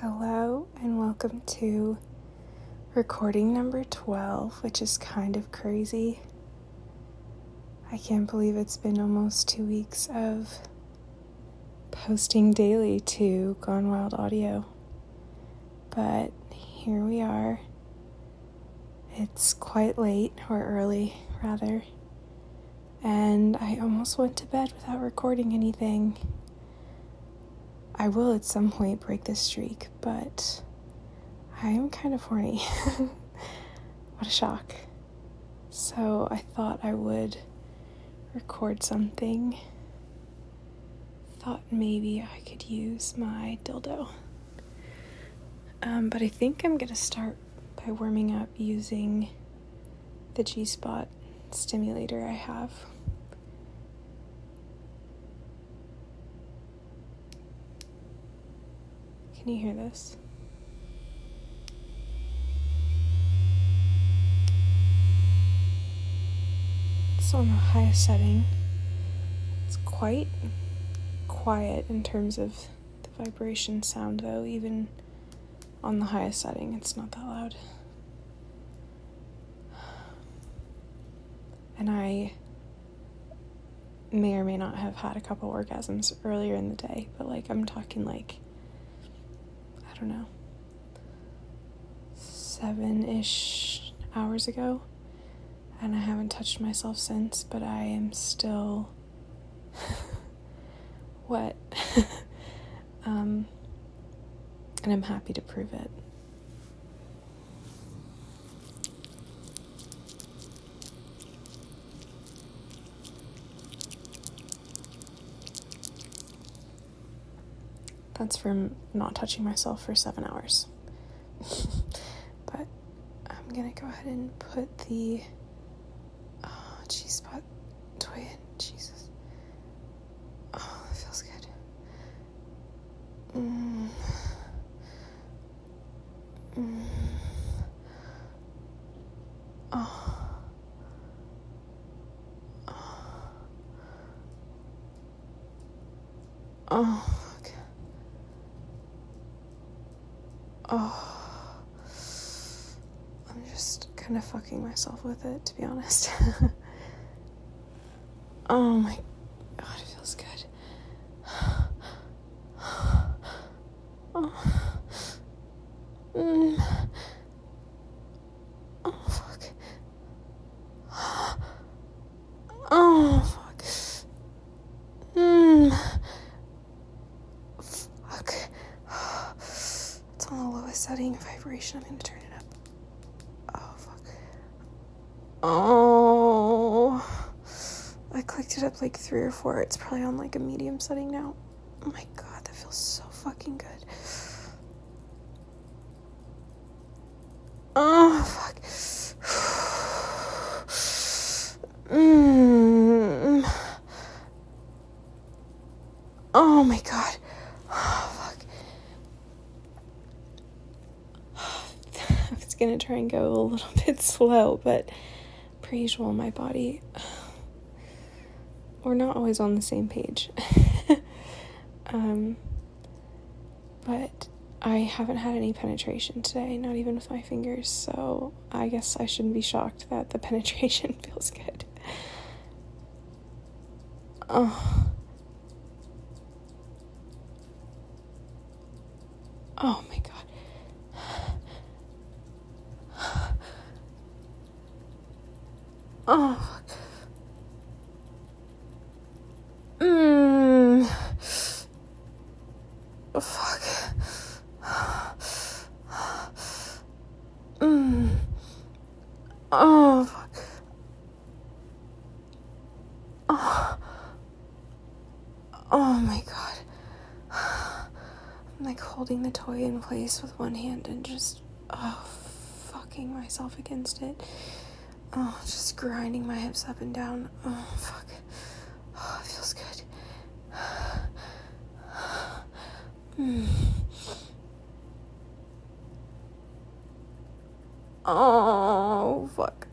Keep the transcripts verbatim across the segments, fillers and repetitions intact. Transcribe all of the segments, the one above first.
Hello and welcome to recording number twelve, which is kind of crazy. I can't believe it's been almost two weeks of posting daily to Gone Wild Audio. But here we are. It's quite late, or early, rather. And I almost went to bed without recording anything. I will at some point break this streak, but I am kind of horny. What a shock. So I thought I would record something. Thought maybe I could use my dildo. Um, but I think I'm going to start by warming up using the G-spot stimulator I have. Can you hear this? It's on the highest setting. It's quite quiet in terms of the vibration sound, though. Even on the highest setting, it's not that loud. And I may or may not have had a couple orgasms earlier in the day, but like I'm talking like I don't know, seven-ish hours ago, and I haven't touched myself since, but I am still wet, um, and I'm happy to prove it. That's from not touching myself for seven hours. But I'm gonna go ahead and put the oh, G-spot toy in. Jesus. Oh, that feels good. Mm. Mm. Oh. Oh. Oh. Oh, I'm just kind of fucking myself with it, to be honest. Oh my god, it feels good. Oh. Mm. Oh, fuck. Oh, fuck. Mm. Fuck. It's on the lowest setting vibration. I'm gonna turn it up. Oh, fuck. Oh. I clicked it up like three or four. It's probably on like a medium setting now. Oh my god, that feels so fucking good. Oh, fuck. Mm. Oh my god. Oh, fuck. I was gonna try and go a little bit slow, but per usual, my body, we're not always on the same page. um, but I haven't had any penetration today, not even with my fingers, so I guess I shouldn't be shocked that the penetration feels good. Oh. Oh my god. Oh, fuck. Mmm. Oh, fuck. Mmm. Oh, fuck. Oh. Oh my god. I'm like holding the toy in place with one hand and just, oh, fucking myself against it. Oh, just grinding my hips up and down. Oh, fuck. Oh, it feels good. Mm. Oh, fuck.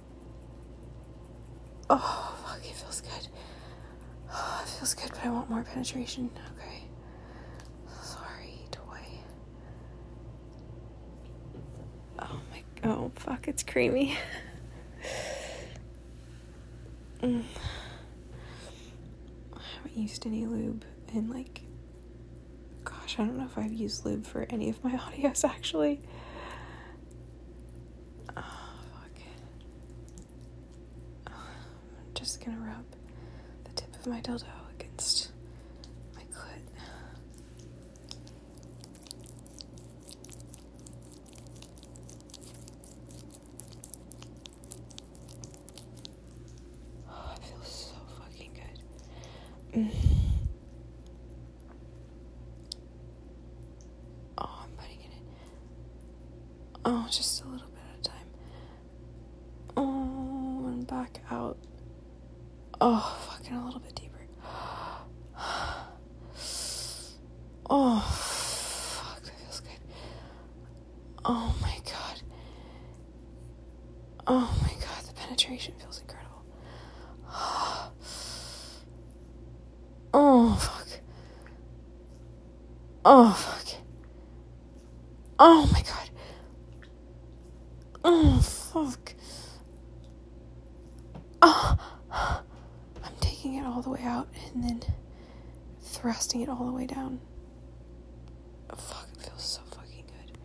Oh, fuck, it feels good. Oh, it feels good, but I want more penetration. Okay. Sorry, toy. Oh, fuck, it's creamy. mm. I haven't used any lube in, like, gosh, I don't know if I've used lube for any of my audios, actually. Oh, fuck. Oh, I'm just gonna rub the tip of my dildo against my clit. Oh, it feels so fucking good. Mm. Oh, I'm putting it in. Oh, just a little bit at a time. Oh, and back out. Oh, fucking a little bit deeper. Oh, fuck, that feels good. Oh my god. Oh my god, the penetration feels incredible. Oh, fuck. Oh, fuck. Oh my god. Oh, fuck. Oh. I'm taking it all the way out and then thrusting it all the way down. Oh, fuck, it feels so fucking good.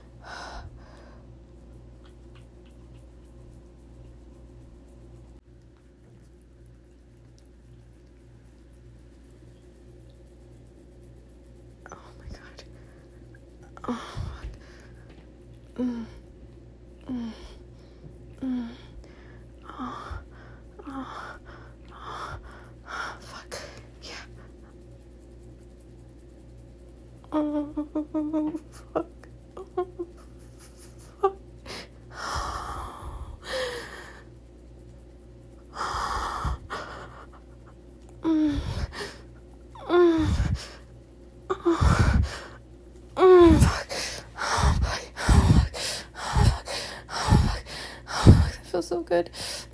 Oh my god. Oh, fuck. Mm. Mm. Mm. Oh. Oh. Oh. Fuck. Yeah. Oh, fuck. Oh, fuck. Mm. Mm. Oh. Mm. Fuck. Oh, fuck. Oh, fuck. Oh, fuck. Oh, fuck. Oh, fuck. That feels so good.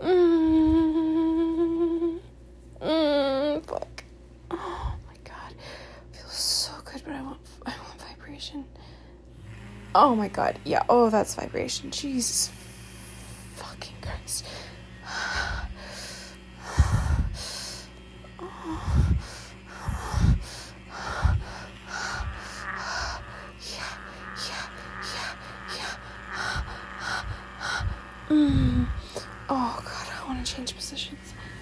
Mm. Mm. Fuck. Oh my god. Feels so good, but I want I want vibration. Oh my god. Yeah. Oh, that's vibration. Jesus fucking Christ. Mm. Oh god, I want to change positions.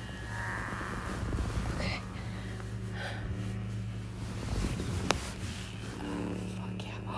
Okay. Oh, fuck yeah.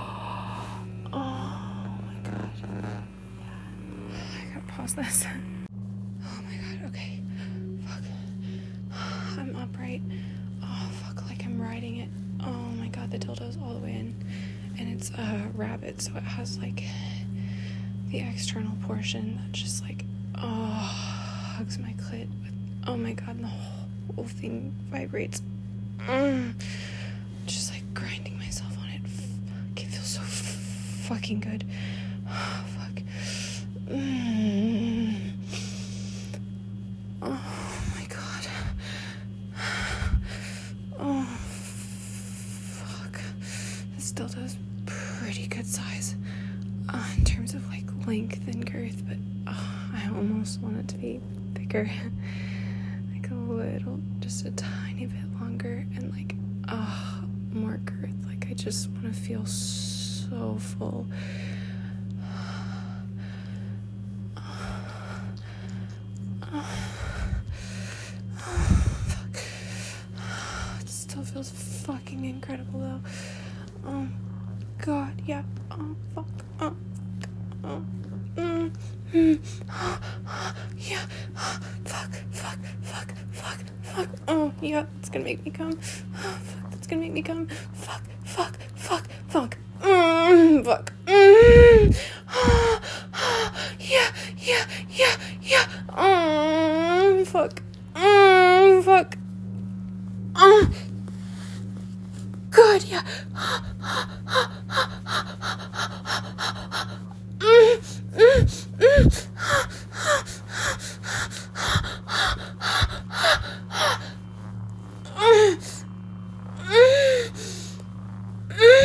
Oh my god. Yeah. I gotta pause this. Oh my god, okay. Fuck. I'm upright. Oh fuck, like I'm riding it. Oh my god, the dildo's all the way in. And it's a rabbit, so it has like the external portion that just like oh hugs my clit with, oh my god, and the whole, whole thing vibrates. Mm. Just like grinding myself on it. Fuck, it feels so f- fucking good. Oh, fuck. Mm. Oh my god. Oh fuck. This dildo's pretty good size. Uh, in terms of like length and girth, but uh, I almost want it to be bigger. Like a little, just a tiny bit longer, and like uh, more girth. Like I just want to feel so full. Fuck. It still feels fucking incredible though. Oh god, yeah. Oh fuck. Oh fuck. Oh. Mm. Mm. Yeah. Fuck. Fuck. Fuck. Fuck. Fuck. Oh yeah. It's gonna make me come. Oh, fuck. That's gonna make me come. Fuck. Fuck. Fuck. Fuck. Mm. Fuck. Mm. Yeah. Yeah. Yeah. Yeah. Oh fuck. Mm. Fuck. Oh. Good. Yeah. Mm, mm, mm. Mm, mm, mm.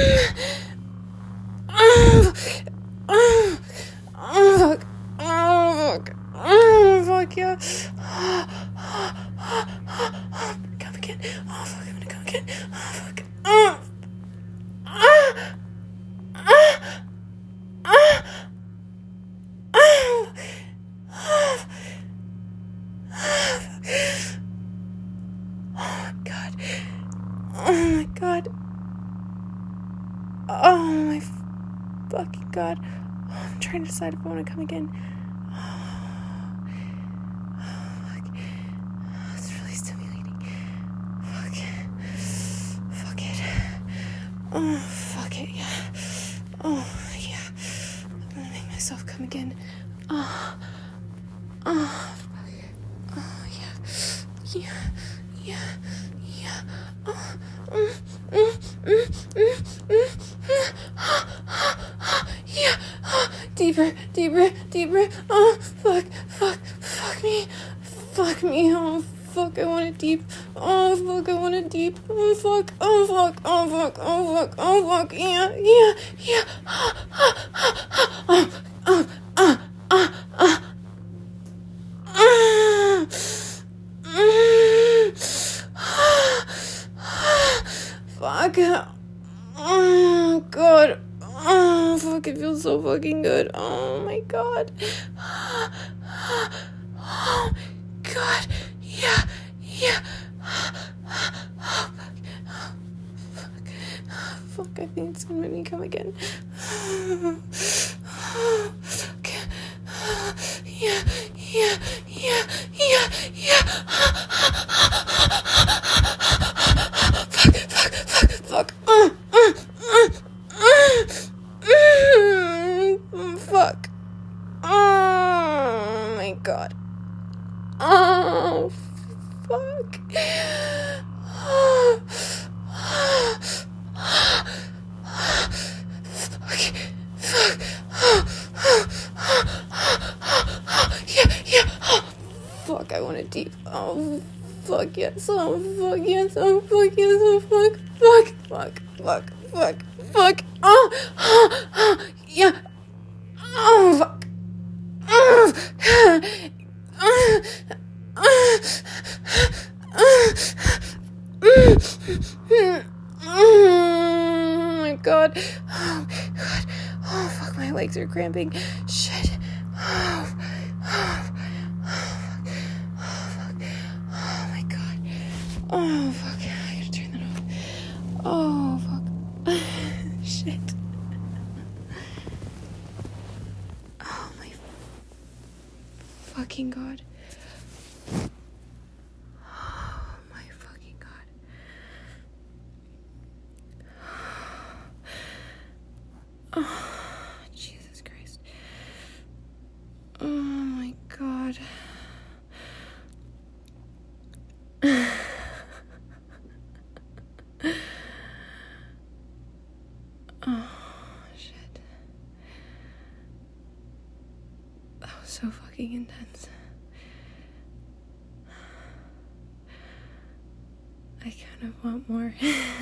Oh my fucking god. Oh, I'm trying to decide if I want to come again. Oh, fuck. It's really stimulating. Fuck. Fuck it. Oh, fuck it, yeah. Oh, yeah. I'm gonna make myself come again. Oh. Oh, oh, yeah. Yeah. Yeah. Yeah. Oh. Mm, mm, mm, mm, mm, mm. Yeah. Oh, deeper, deeper, deeper. Oh, fuck, fuck, fuck me. Fuck me. Oh, fuck, I want it deep. Oh, fuck, I want it deep. Oh, fuck, oh, fuck, oh, fuck, oh, fuck, oh, fuck. Yeah, yeah, yeah. Oh, oh, oh, oh, oh, oh, oh. Fuck. Oh, God. Oh, fuck, it feels so fucking good. Oh, my God. Oh, God. Yeah, yeah. Oh, fuck. Oh, fuck. Fuck, I think it's gonna make me come again. Oh, fuck. Yeah, yeah, yeah, yeah, yeah. Fuck, fuck, fuck, fuck. Uh, uh, uh, uh, fuck. Oh my god. Oh, fuck. Oh, fuck. Fuck. Yeah, yeah. Fuck, I want it deep. Oh, fuck yes. Oh, fuck yes. Oh, fuck yes. Oh, fuck. Fuck. Fuck. Fuck. Fuck. Fuck. Oh, oh, oh yeah. Oh, fuck. Oh, oh my god. Oh my god. Oh, fuck, my legs are cramping. Shit. Oh, oh, oh, fuck. Oh my god. Oh, fuck. I gotta turn that off. Oh, fuck. Shit. Oh my fucking god. Oh my fucking god. Oh, Jesus Christ. Oh my god. Oh, shit. That was so fucking intense. I kind of want more.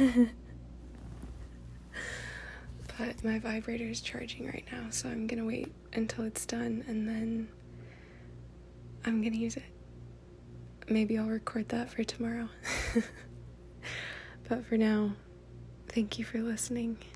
But my vibrator is charging right now, so I'm gonna wait until it's done and then I'm gonna use it. Maybe I'll record that for tomorrow. But for now, thank you for listening.